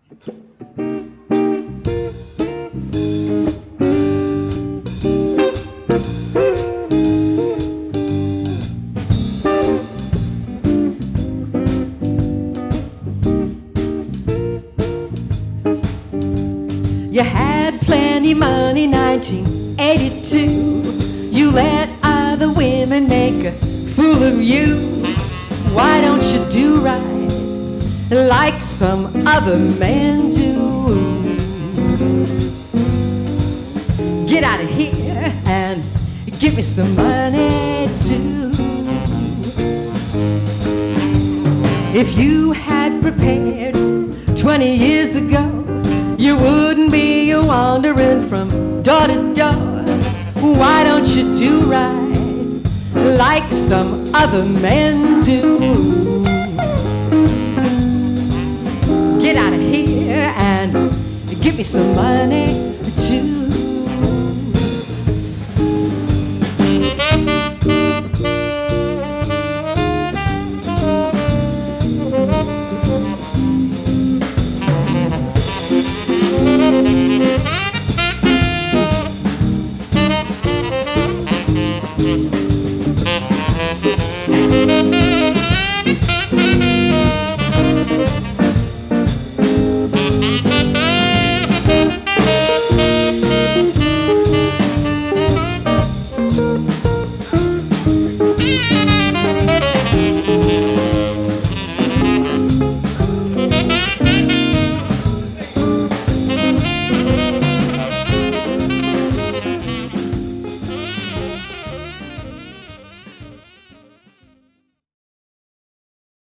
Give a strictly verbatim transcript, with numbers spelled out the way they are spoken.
You had plenty money, nineteen eighty-two. You let other women make a fool of you. Why don't you do right like some other men do? Get out of here and give me some money too. If you had prepared twenty years ago, you wouldn't be wandering from door to door. Why don't you do right like some other men do? Get out of here and give me some money